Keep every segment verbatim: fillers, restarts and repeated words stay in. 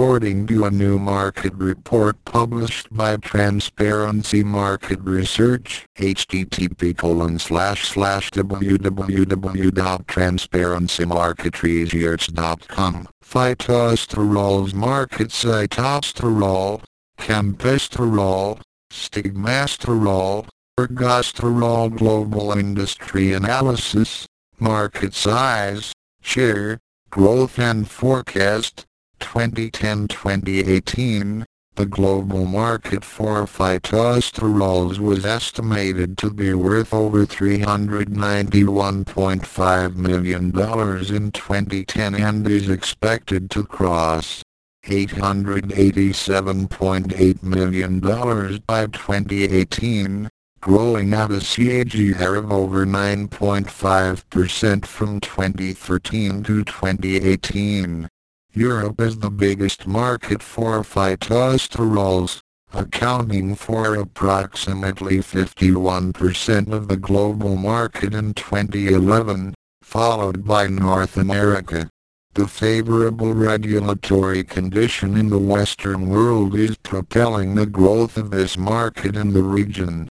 according to a new market report published by Transparency Market Research, h t t p colon slash slash w w w dot transparency market research dot com. Phytosterols market: cytosterol, campesterol, stigmasterol, ergosterol. Global industry analysis, market size, share, growth and forecast, twenty ten to twenty eighteen. The global market for phytosterols was estimated to be worth over three hundred ninety-one point five million dollars in twenty ten and is expected to cross eight hundred eighty-seven point eight million dollars by twenty eighteen, growing at a C A G R of over nine point five percent from twenty thirteen to twenty eighteen. Europe is the biggest market for phytosterols, accounting for approximately fifty-one percent of the global market in twenty eleven, followed by North America. The favorable regulatory condition in the Western world is propelling the growth of this market in the region.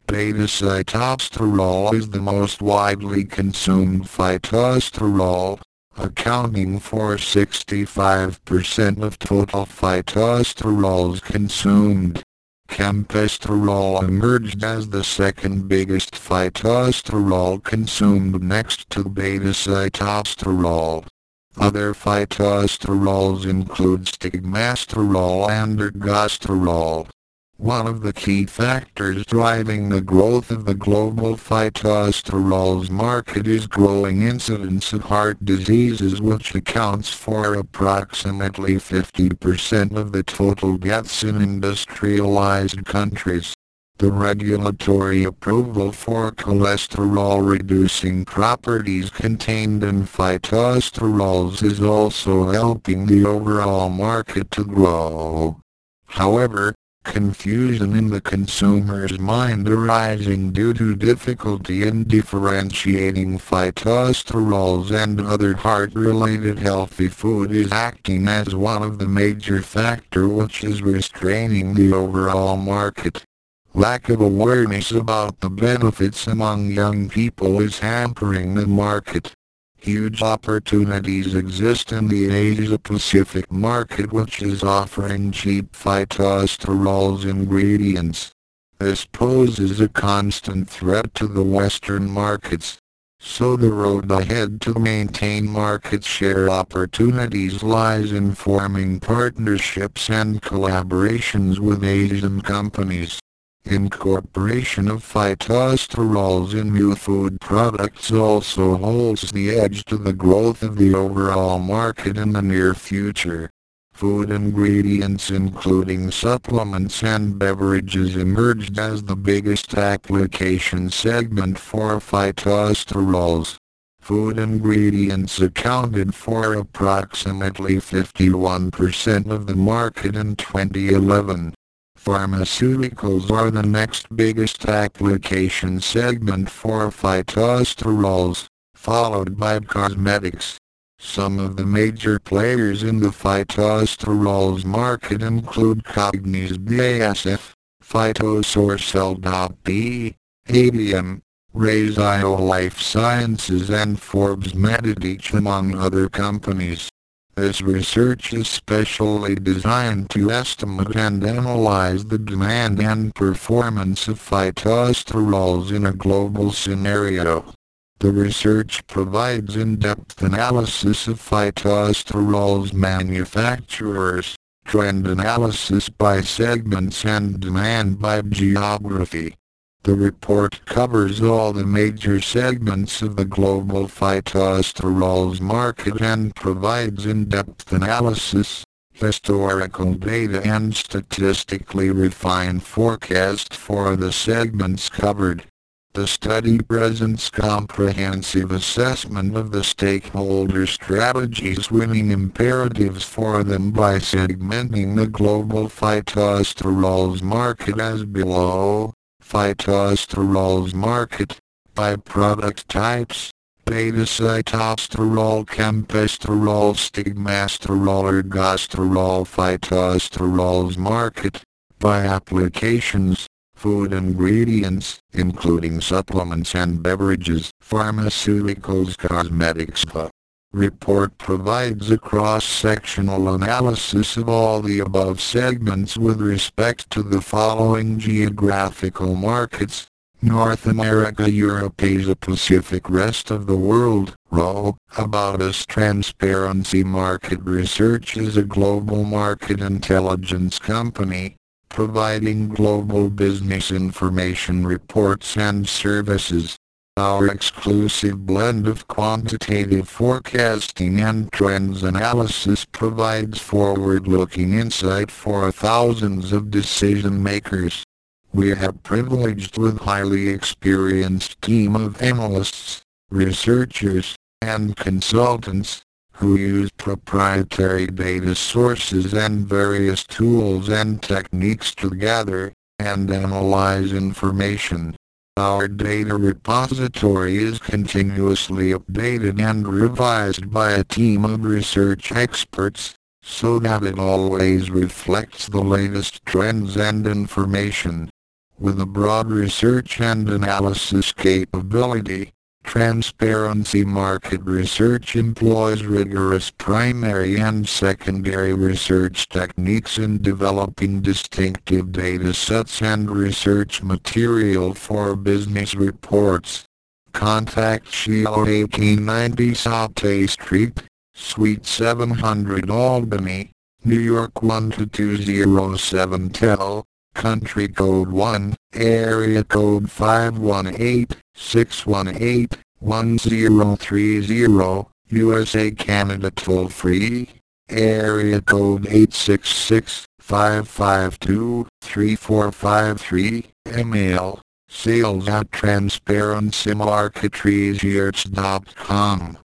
Beta-cytosterol is the most widely consumed phytosterol, accounting for sixty-five percent of total phytosterols consumed. Campesterol emerged as the second biggest phytosterol consumed next to beta-cytosterol. Other phytosterols include stigmasterol and ergosterol. One of the key factors driving the growth of the global phytosterols market is growing incidence of heart diseases, which accounts for approximately fifty percent of the total deaths in industrialized countries. The regulatory approval for cholesterol-reducing properties contained in phytosterols is also helping the overall market to grow. However, confusion in the consumer's mind arising due to difficulty in differentiating phytosterols and other heart-related healthy food is acting as one of the major factors which is restraining the overall market. Lack of awareness about the benefits among young people is hampering the market. Huge opportunities exist in the Asia-Pacific market, which is offering cheap phytosterols ingredients. This poses a constant threat to the Western markets. So the road ahead to maintain market share opportunities lies in forming partnerships and collaborations with Asian companies. Incorporation of phytosterols in new food products also holds the edge to the growth of the overall market in the near future. Food ingredients including supplements and beverages emerged as the biggest application segment for phytosterols. Food ingredients accounted for approximately fifty-one percent of the market in twenty eleven. Pharmaceuticals are the next biggest application segment for phytosterols, followed by cosmetics. Some of the major players in the phytosterols market include Cogniz B A S F, Phytosorcel.P, A B M, Razio Life Sciences and Forbes Meditech, among other companies. This research is specially designed to estimate and analyze the demand and performance of phytosterols in a global scenario. The research provides in-depth analysis of phytosterols manufacturers, trend analysis by segments and demand by geography. The report covers all the major segments of the global phytosterols market and provides in-depth analysis, historical data and statistically refined forecasts for the segments covered. The study presents comprehensive assessment of the stakeholder strategies, winning imperatives for them by segmenting the global phytosterols market as below. Phytosterols market, by product types, beta-sitosterol, campesterol, stigmasterol, ergosterol, phytosterols. Market by applications. Food ingredients, including supplements and beverages, pharmaceuticals, cosmetics. The report provides a cross-sectional analysis of all the above segments with respect to the following geographical markets: North America, Europe, Asia Pacific, rest of the world. R O. About Us. Transparency Market Research is a global market intelligence company, providing global business information reports and services. Our exclusive blend of quantitative forecasting and trends analysis provides forward-looking insight for thousands of decision makers. We are privileged with highly experienced team of analysts, researchers, and consultants, who use proprietary data sources and various tools and techniques to gather and analyze information. Our data repository is continuously updated and revised by a team of research experts, so that it always reflects the latest trends and information. With a broad research and analysis capability, Transparency Market Research employs rigorous primary and secondary research techniques in developing distinctive data sets and research material for business reports. Contact Shio eighteen ninety Saute Street, Suite seven hundred, Albany, New York one two two zero seven. Tel, country code one, area code five one eight, six one eight, one zero three zero, U S A Canada toll free, area code eight six six, five five two, three four five three, email, sales at transparency market research dot com.